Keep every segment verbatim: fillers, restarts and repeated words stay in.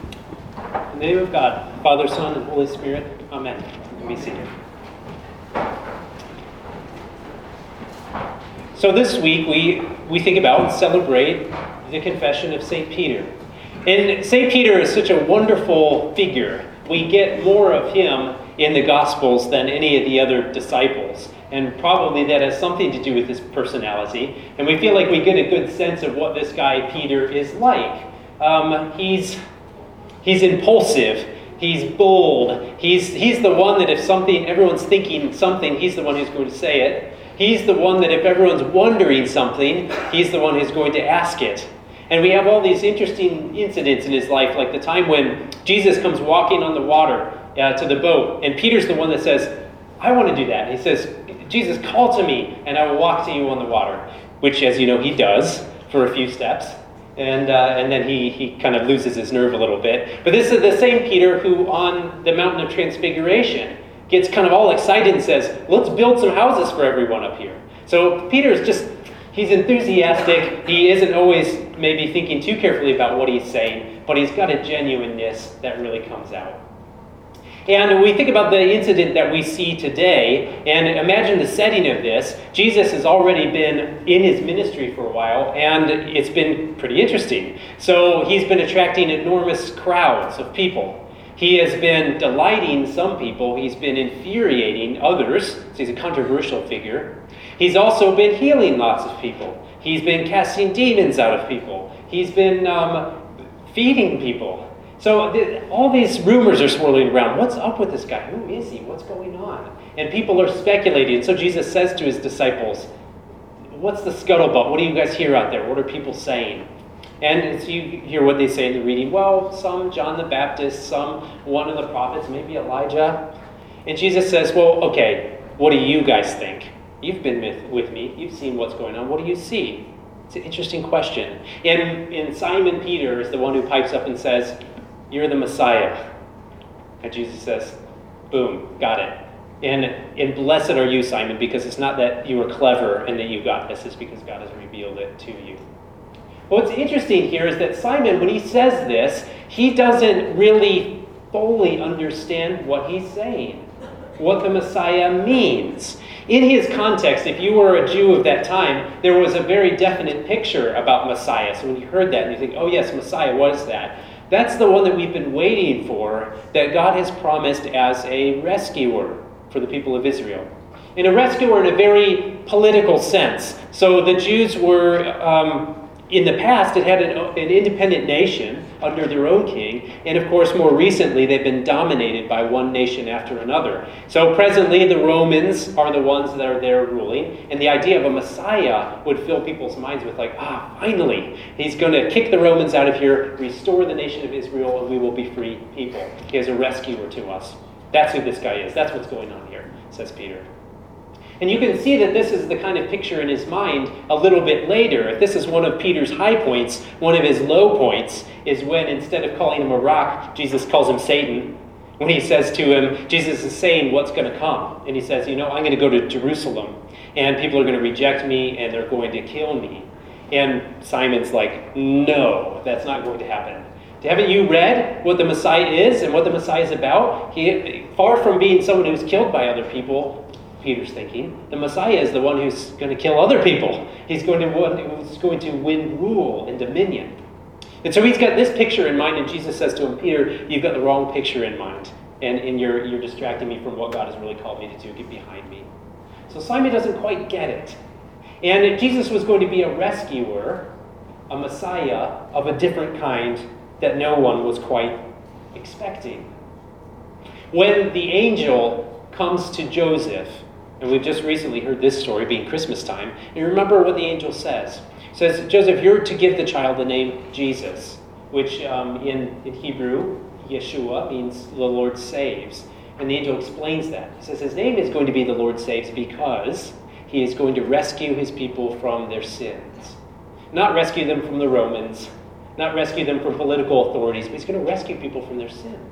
In the name of God, Father, Son, and Holy Spirit, amen. You may be seated. So this week we, we think about, celebrate the confession of Saint Peter. And Saint Peter is such a wonderful figure. We get more of him in the Gospels than any of the other disciples. And probably that has something to do with his personality. And we feel like we get a good sense of what this guy Peter is like. Um, he's he's impulsive. He's bold. He's he's the one that if something, everyone's thinking something, he's the one who's going to say it. He's the one that if everyone's wondering something, he's the one who's going to ask it. And we have all these interesting incidents in his life, like the time when Jesus comes walking on the water uh, to the boat, and Peter's the one that says, I want to do that. And he says, Jesus, call to me, and I will walk to you on the water, which, as you know, he does for a few steps. And uh, and then he, he kind of loses his nerve a little bit. But this is the same Peter who, on the Mountain of Transfiguration, gets kind of all excited and says, let's build some houses for everyone up here. So Peter's just, he's enthusiastic. He isn't always maybe thinking too carefully about what he's saying, but he's got a genuineness that really comes out. And we think about the incident that we see today, and imagine the setting of this. Jesus has already been in his ministry for a while, and it's been pretty interesting. So he's been attracting enormous crowds of people. He has been delighting some people. He's been infuriating others. So he's a controversial figure. He's also been healing lots of people. He's been casting demons out of people. He's been um, feeding people. So th- all these rumors are swirling around. What's up with this guy? Who is he? What's going on? And people are speculating. And so Jesus says to his disciples, what's the scuttlebutt? What do you guys hear out there? What are people saying? And so you hear what they say in the reading. Well, some John the Baptist, some one of the prophets, maybe Elijah. And Jesus says, well, okay, what do you guys think? You've been with, with me. You've seen what's going on. What do you see? It's an interesting question. And, and Simon Peter is the one who pipes up and says, you're the Messiah. And Jesus says, boom, got it. And, and blessed are you, Simon, because it's not that you were clever and that you got this. It's because God has revealed it to you. What's interesting here is that Simon, when he says this, he doesn't really fully understand what he's saying, what the Messiah means. In his context, if you were a Jew of that time, there was a very definite picture about Messiah. So when you heard that and you think, oh yes, Messiah, what is that? That's the one that we've been waiting for, that God has promised as a rescuer for the people of Israel. And a rescuer in a very political sense. So the Jews were, um, in the past, it had an, an independent nation under their own king. And of course, more recently, they've been dominated by one nation after another. So presently, the Romans are the ones that are there ruling. And the idea of a Messiah would fill people's minds with like, ah, finally, he's going to kick the Romans out of here, restore the nation of Israel, and we will be free people. He is a rescuer to us. That's who this guy is. That's what's going on here, says Peter. And you can see that this is the kind of picture in his mind a little bit later. If this is one of Peter's high points, one of his low points is when instead of calling him a rock, Jesus calls him Satan. When he says to him, Jesus is saying what's going to come. And he says, you know, I'm going to go to Jerusalem and people are going to reject me and they're going to kill me. And Simon's like, no, that's not going to happen. Haven't you read what the Messiah is and what the Messiah is about? He, far from being someone who's killed by other people, Peter's thinking, the Messiah is the one who's going to kill other people. He's going to one who's going to win rule and dominion. And so he's got this picture in mind, and Jesus says to him, Peter, you've got the wrong picture in mind, and, and you're you're distracting me from what God has really called me to do. Get behind me. So Simon doesn't quite get it. And if Jesus was going to be a rescuer, a Messiah of a different kind that no one was quite expecting. When the angel comes to Joseph, and we've just recently heard this story, being Christmas time, and you remember what the angel says. It says, Joseph, you're to give the child the name Jesus, which um, in, in Hebrew, Yeshua, means the Lord saves. And the angel explains that. He says his name is going to be the Lord saves because he is going to rescue his people from their sins. Not rescue them from the Romans, not rescue them from political authorities, but he's going to rescue people from their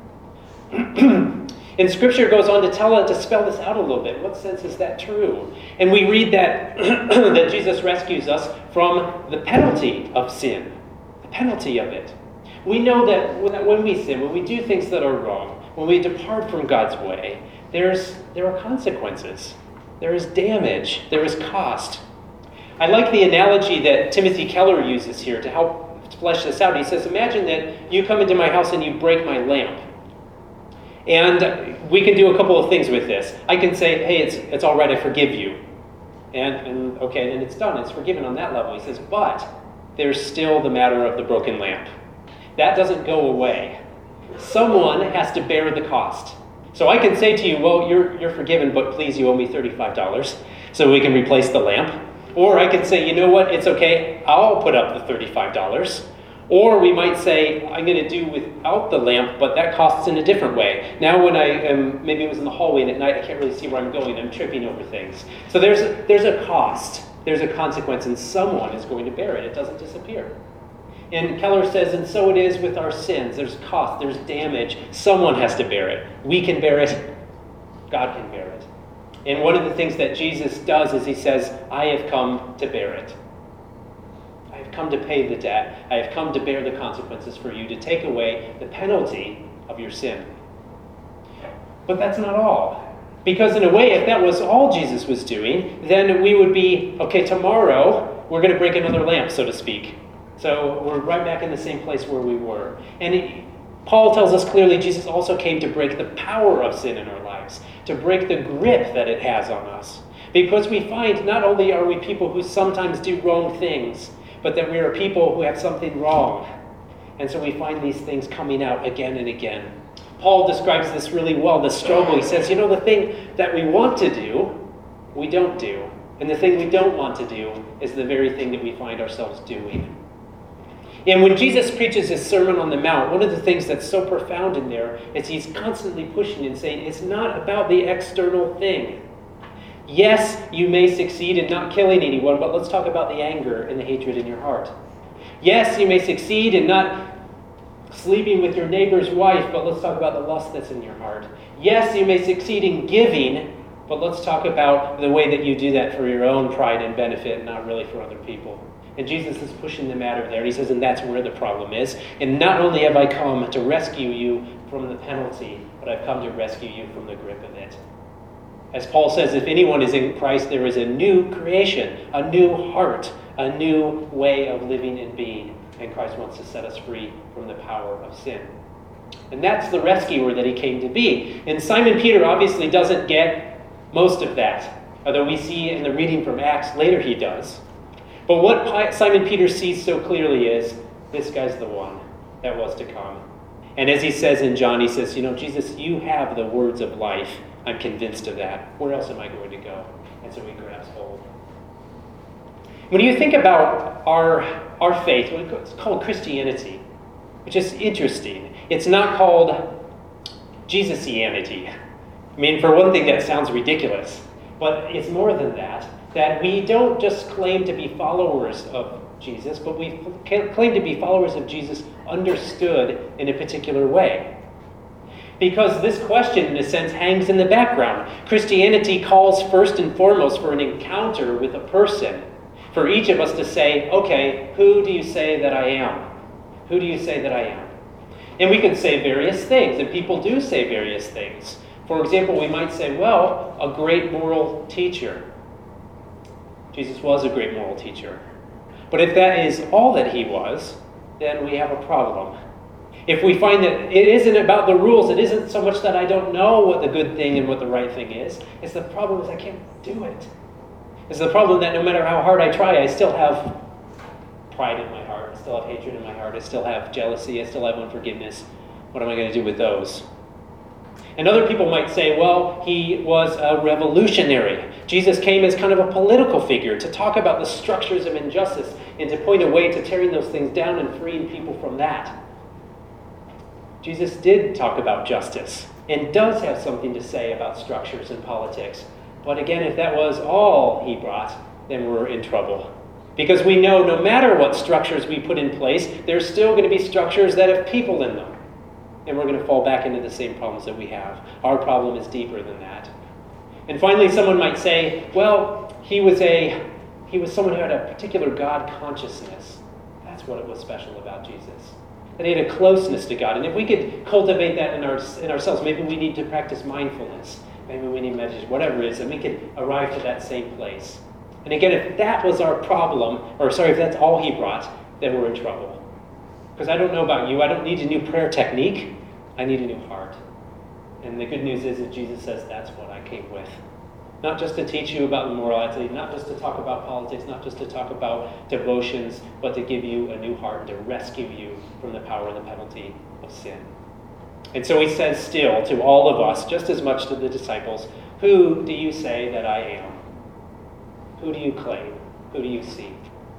sin. And Scripture goes on to tell it, to spell this out a little bit. In what sense is that true? And we read that, that Jesus rescues us from the penalty of sin, the penalty of it. We know that when we sin, when we do things that are wrong, when we depart from God's way, there's there are consequences. There is damage. There is cost. I like the analogy that Timothy Keller uses here to help flesh this out. He says, imagine that you come into my house and you break my lamp. And we can do a couple of things with this. I can say, hey, it's it's all right, I forgive you. And, and okay, and it's done. It's forgiven on that level. He says, but there's still the matter of the broken lamp. That doesn't go away. Someone has to bear the cost. So I can say to you, well, you're you're forgiven, but please, you owe me thirty-five dollars so we can replace the lamp. Or I can say, you know what, it's okay, I'll put up the thirty-five dollars. Or we might say, I'm going to do without the lamp, but that costs in a different way. Now when I am, maybe it was in the hallway and at night I can't really see where I'm going, I'm tripping over things. So there's a, there's a cost, there's a consequence, and someone is going to bear it. It doesn't disappear. And Keller says, and so it is with our sins. There's cost, there's damage. Someone has to bear it. We can bear it. God can bear it. And one of the things that Jesus does is he says, I have come to bear it. I have come to pay the debt. I have come to bear the consequences for you, to take away the penalty of your sin. But that's not all. Because in a way, if that was all Jesus was doing, then we would be, okay, tomorrow we're going to break another lamp, so to speak. So we're right back in the same place where we were. And it, Paul tells us clearly Jesus also came to break the power of sin in our lives, to break the grip that it has on us. Because we find not only are we people who sometimes do wrong things, but that we are people who have something wrong. And so we find these things coming out again and again. Paul describes this really well, the struggle. He says, you know, the thing that we want to do, we don't do. And the thing we don't want to do is the very thing that we find ourselves doing. And when Jesus preaches his Sermon on the Mount, one of the things that's so profound in there is he's constantly pushing and saying, it's not about the external thing. Yes, you may succeed in not killing anyone, but let's talk about the anger and the hatred in your heart. Yes, you may succeed in not sleeping with your neighbor's wife, but let's talk about the lust that's in your heart. Yes, you may succeed in giving, but let's talk about the way that you do that for your own pride and benefit and not really for other people. And Jesus is pushing them out of there. He says, and that's where the problem is. And not only have I come to rescue you from the penalty, but I've come to rescue you from the grip of it. As Paul says, if anyone is in Christ, there is a new creation, a new heart, a new way of living and being. And Christ wants to set us free from the power of sin. And that's the rescuer that he came to be. And Simon Peter obviously doesn't get most of that, although we see in the reading from Acts later he does. But what Simon Peter sees so clearly is, this guy's the one that was to come. And as he says in John, he says, you know, Jesus, you have the words of life. I'm convinced of that. Where else am I going to go? And so he grabs hold. When you think about our, our faith, it's called Christianity, which is interesting. It's not called Jesusianity. I mean, for one thing, that sounds ridiculous. But it's more than that. That we don't just claim to be followers of Jesus, but we claim to be followers of Jesus understood in a particular way. Because this question, in a sense, hangs in the background. Christianity calls first and foremost for an encounter with a person. For each of us to say, okay, who do you say that I am? Who do you say that I am? And we can say various things, and people do say various things. For example, we might say, well, a great moral teacher. Jesus was a great moral teacher. But if that is all that he was, then we have a problem. If we find that it isn't about the rules, it isn't so much that I don't know what the good thing and what the right thing is, it's the problem is I can't do it. It's the problem that no matter how hard I try, I still have pride in my heart, I still have hatred in my heart, I still have jealousy, I still have unforgiveness. What am I going to do with those? And other people might say, well, he was a revolutionary. Jesus came as kind of a political figure to talk about the structures of injustice and to point a way to tearing those things down and freeing people from that. Jesus did talk about justice and does have something to say about structures and politics. But again, if that was all he brought, then we're in trouble. Because we know no matter what structures we put in place, there's still going to be structures that have people in them. And we're going to fall back into the same problems that we have. Our problem is deeper than that. And finally, someone might say, well, he was a he was someone who had a particular God consciousness. That's what it was special about Jesus. that he had a closeness to God. And if we could cultivate that in, our, in ourselves, maybe we need to practice mindfulness. Maybe we need meditation, whatever it is, and we could arrive to that same place. And again, if that was our problem, or sorry, if that's all he brought, then we're in trouble. Because I don't know about you, I don't need a new prayer technique. I need a new heart. And the good news is that Jesus says that's what I came with. Not just to teach you about morality, not just to talk about politics, not just to talk about devotions, but to give you a new heart, to rescue you from the power and the penalty of sin. And so he says still to all of us, just as much to the disciples, who do you say that I am? Who do you claim? Who do you see?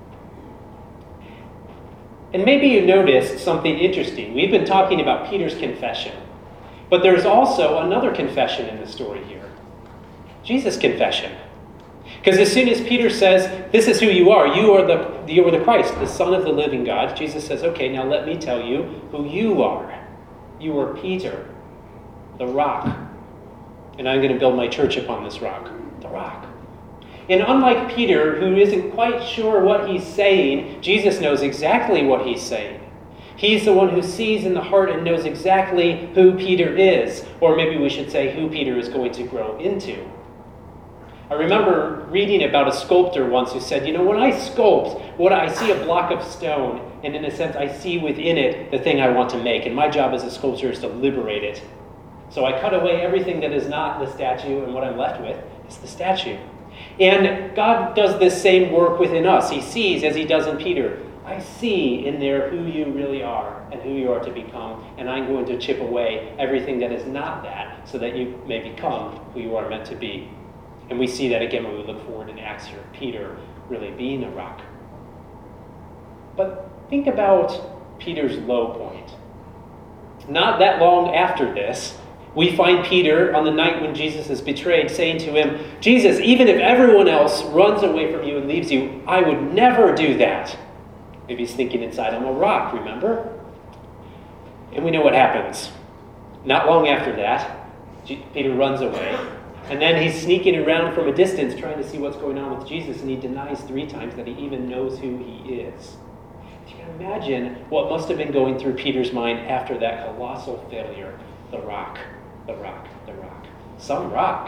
And maybe you noticed something interesting. We've been talking about Peter's confession. But there's also another confession in the story here. Jesus' confession. Because as soon as Peter says, this is who you are, you are the you are the Christ, the Son of the living God, Jesus says, okay, now let me tell you who you are. You are Peter, the rock. And I'm going to build my church upon this rock, the rock. And unlike Peter, who isn't quite sure what he's saying, Jesus knows exactly what he's saying. He's the one who sees in the heart and knows exactly who Peter is. Or maybe we should say who Peter is going to grow into. I remember reading about a sculptor once who said, you know, when I sculpt, what I see a block of stone, and in a sense I see within it the thing I want to make. And my job as a sculptor is to liberate it. So I cut away everything that is not the statue, and what I'm left with is the statue. And God does this same work within us. He sees, as he does in Peter, I see in there who you really are and who you are to become, and I'm going to chip away everything that is not that so that you may become who you are meant to be. And we see that again when we look forward in Acts here, Peter really being a rock. But think about Peter's low point. Not that long after this, we find Peter on the night when Jesus is betrayed saying to him, Jesus, even if everyone else runs away from you and leaves you, I would never do that. Maybe he's thinking inside, I'm a rock, remember? And we know what happens. Not long after that, Peter runs away. And then he's sneaking around from a distance trying to see what's going on with Jesus. And he denies three times that he even knows who he is. If you can imagine what must have been going through Peter's mind after that colossal failure. The rock, the rock, the rock. Some rock.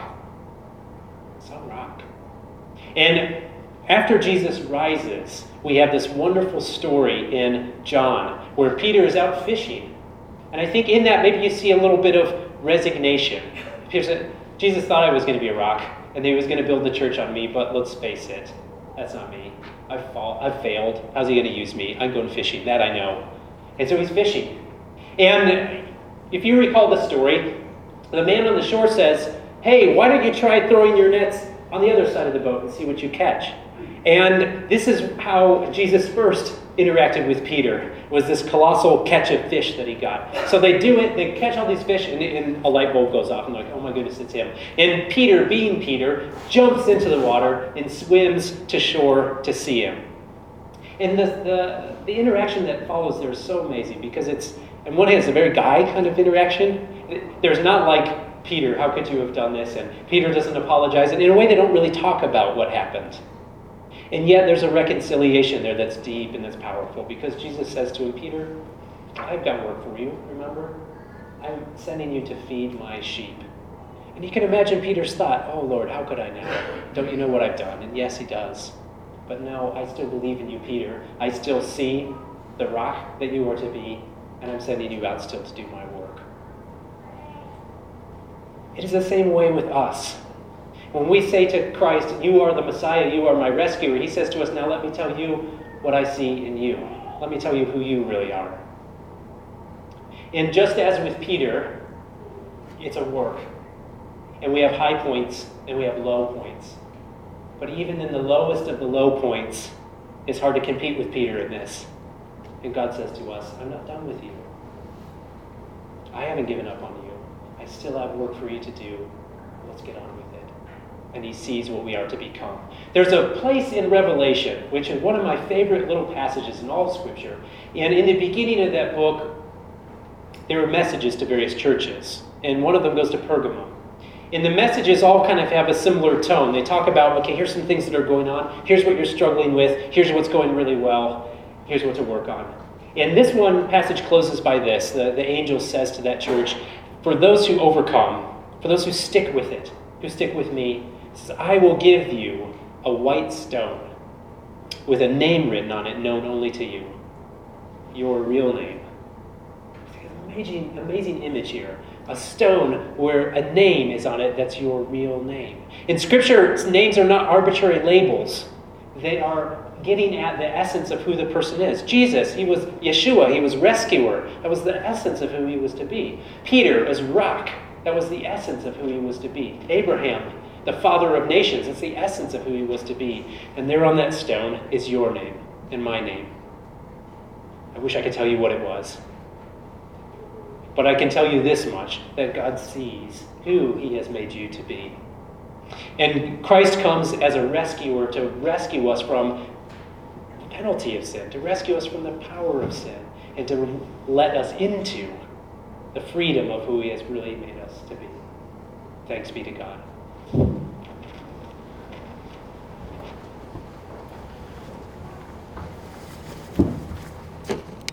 Some rock. And after Jesus rises, we have this wonderful story in John where Peter is out fishing. And I think in that maybe you see a little bit of resignation. Peter said, Jesus thought I was going to be a rock and he was going to build the church on me, but let's face it, that's not me. I've, fall, I've failed. How's he going to use me? I'm going fishing. That I know. And so he's fishing. And if you recall the story, the man on the shore says, hey, why don't you try throwing your nets on the other side of the boat and see what you catch? And this is how Jesus first interacted with Peter, was this colossal catch of fish that he got. So they do it, they catch all these fish, and, and a light bulb goes off, and they're like, oh my goodness, it's him. And Peter, being Peter, jumps into the water and swims to shore to see him. And the, the, the interaction that follows there is so amazing, because it's, on one hand, it's a very guy kind of interaction. There's not like, Peter, how could you have done this? And Peter doesn't apologize. And in a way, they don't really talk about what happened. And yet there's a reconciliation there that's deep and that's powerful, because Jesus says to him, Peter, I've got work for you, remember? I'm sending you to feed my sheep. And you can imagine Peter's thought, oh Lord, how could I now? Don't you know what I've done? And yes, he does. But no, I still believe in you, Peter. I still see the rock that you are to be, and I'm sending you out still to do my work. It is the same way with us. When we say to Christ, you are the Messiah, you are my rescuer, he says to us, now let me tell you what I see in you. Let me tell you who you really are. And just as with Peter, it's a work. And we have high points and we have low points. But even in the lowest of the low points, it's hard to compete with Peter in this. And God says to us, I'm not done with you. I haven't given up on you. I still have work for you to do. Let's get on with it. And he sees what we are to become. There's a place in Revelation, which is one of my favorite little passages in all of Scripture. And in the beginning of that book, there are messages to various churches. And one of them goes to Pergamum. And the messages all kind of have a similar tone. They talk about, okay, here's some things that are going on. Here's what you're struggling with. Here's what's going really well. Here's what to work on. And this one passage closes by this. The, the angel says to that church, for those who overcome, for those who stick with it, who stick with me, it says, I will give you a white stone with a name written on it known only to you, your real name. Amazing, amazing image here. A stone where a name is on it that's your real name. In Scripture, names are not arbitrary labels. They are getting at the essence of who the person is. Jesus, he was Yeshua, he was rescuer. That was the essence of who he was to be. Peter is rock. That was the essence of who he was to be. Abraham, the father of nations, that's the essence of who he was to be. And there on that stone is your name and my name. I wish I could tell you what it was. But I can tell you this much, that God sees who he has made you to be. And Christ comes as a rescuer to rescue us from the penalty of sin, to rescue us from the power of sin, and to let us into the freedom of who he has really made us to be. Thanks be to God.